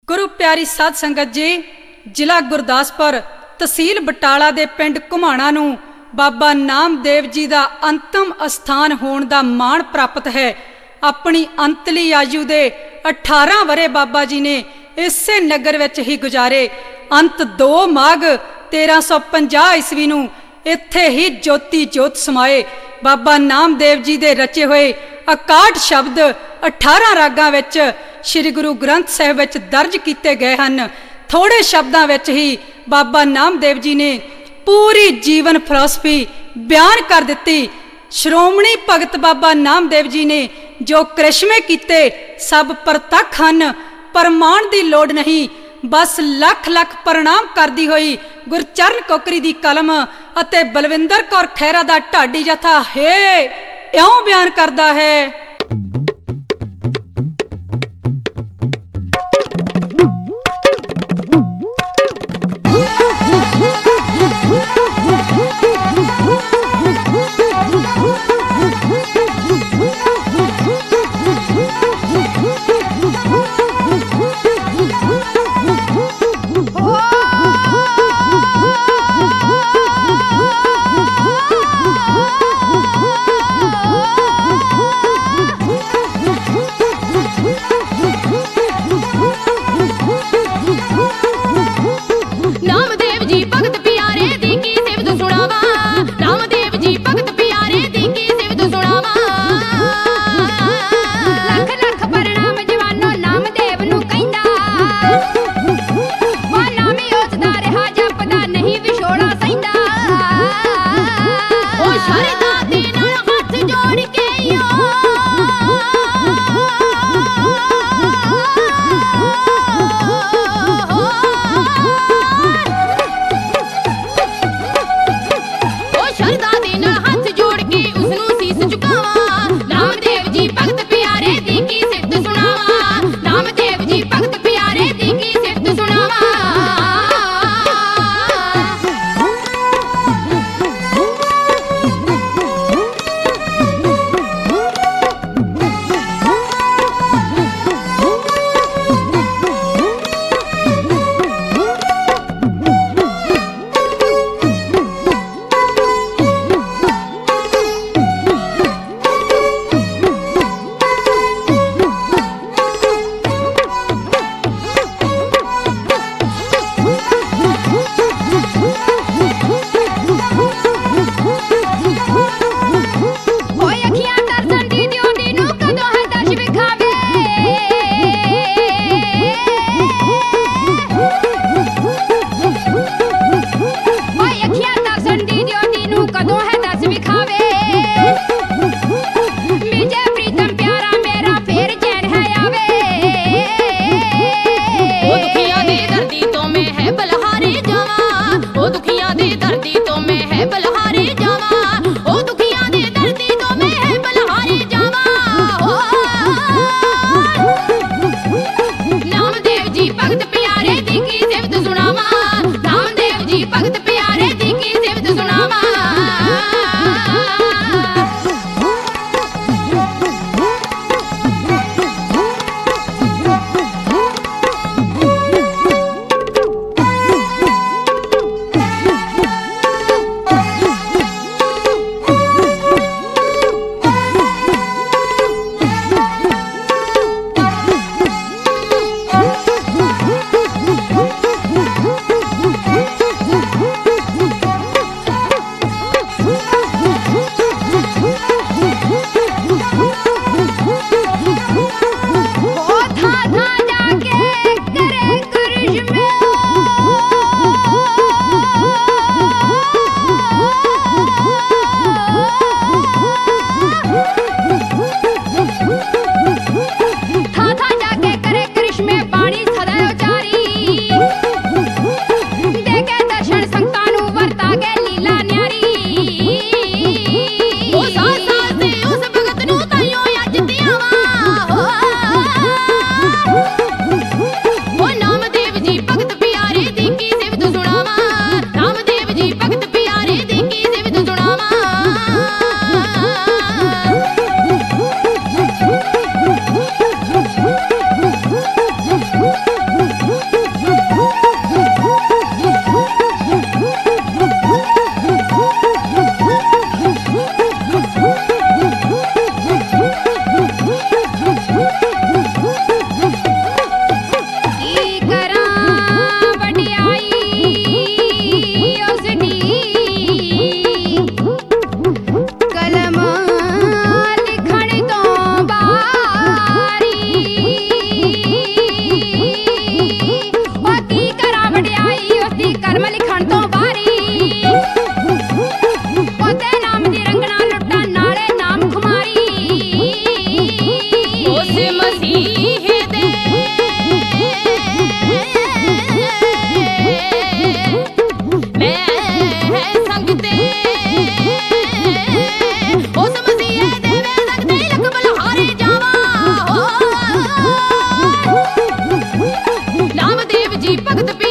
गुरु प्यारी साध संगत जी, जिला गुरदासपुर, तहसील बटाला दे पिंड घुमाणा नूं बाबा नामदेव जी का अंतिम अस्थान होने का माण प्राप्त है। अपनी अंतली आयु दे 18 वरे बाबा जी ने इसे नगर विच ही गुजारे। अंत 2 माघ 1350 ईस्वी नूं इत्थे ही ज्योति जोत समाए। बाबा नामदेव जी दे रचे हुए 61 शब्द 18 रागां विच श्री गुरु ग्रंथ साहिब विच दर्ज किए गए हैं। थोड़े शब्दां विच ही बाबा नामदेव जी ने पूरी जीवन फिलॉसफी बयान कर दी। श्रोमणी भगत बाबा नामदेव जी ने जो करिश्मे किए सब प्रतख हैं, प्रमाण की लोड़ नहीं। बस लख लख प्रणाम करती हुई गुरचरण कोकरी की कलम अते बलविंदर कौर खैरा का ढाडी जथा है इउं बयान करता है। ਜੀ ਭਗਤ